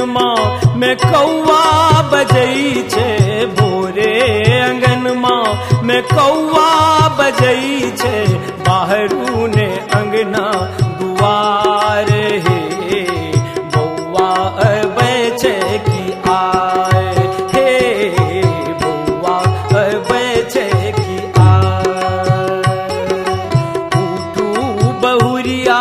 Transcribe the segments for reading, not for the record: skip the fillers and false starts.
अंगनमा में कौआ बजई छे, भोरे अंगनमा में कौआ बजई छे, बाहरू ने अंगना दुआर हे, बौआ अबै छे कि आए, हे बौआ अबै छे कि आए। उठू बहुरिया,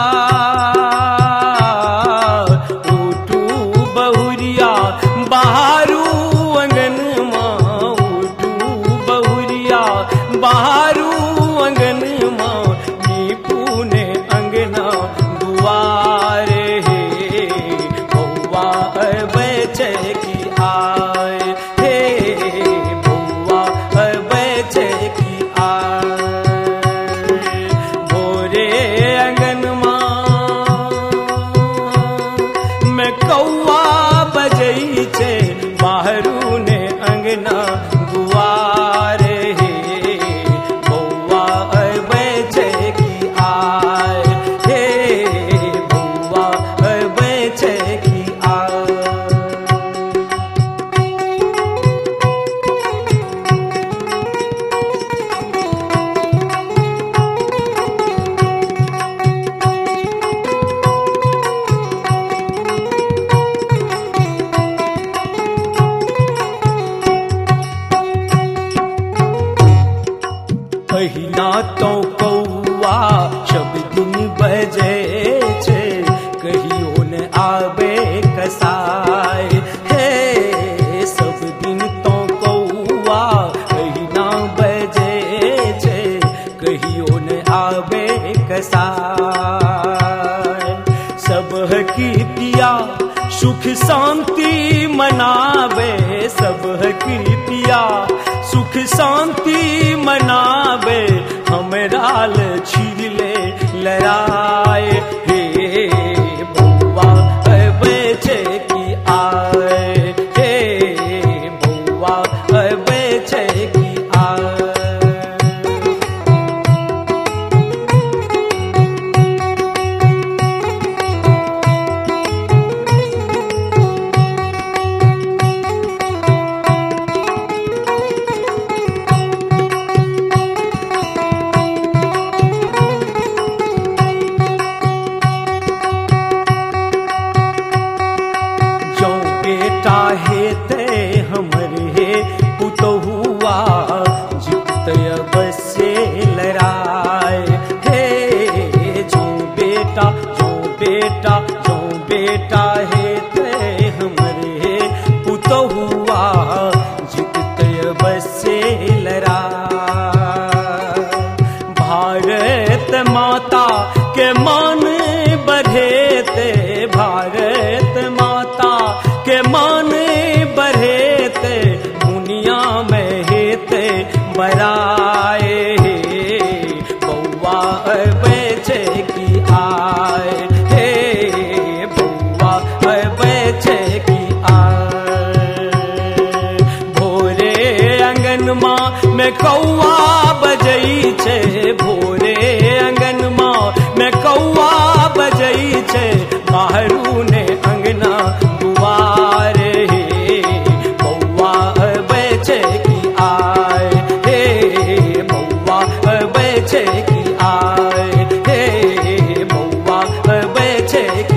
उठू बहुरिया बाहरू अंगनमा, उठू बहुरिया बाहरू अंगनमा, नीपू ने अंगना दुआर हे, बौआ अबै छे कि आए, हे बौआ अबै छे कि आए। भोरे अंगनमा में कौआ बजई छे, बाहरू ने अंगना दुआर हे, बौआ अबै छे कि आए, हे बौआ अबै छे कि आए। पहिना तो कौआ शब दिन बजे छे, कहियो न आबे कसाय, हे सब दिन तो कौआ पहिना बजे छे, कहियो न आबे कसाय। सब की पिया सुख शांति मनावे, सब की पिया सुख शांति मनावे, हमरा ल छिले लड़ाए, हे बौआ अबै छे कि आए, हे बौआ अबै छे कि आए। बेटा हेते हमर हे पुतहुआ, जित अवश्य लड़ाए, हे जो बेटा जो बेटा जो बेटा हेते हमर हे पुतहुआ, जित अवश्य लड़ाए। भारत माता के मान बढ़ेते, भारत माता के मान बढ़ेते, दुनिया में हेते बराए, हे बौआ अबै छे कि आए, हे बौआ अबै छे कि आए। भोरे अंगनमा में कौआ बजई छे, भोरे अंगनमा में कौआ बजई छे, बाहरू ने अंगना दुआर हे, बौआ अबै छे कि आए, हे बौआ अबै छे कि आए, हे बौआ अबै छे कि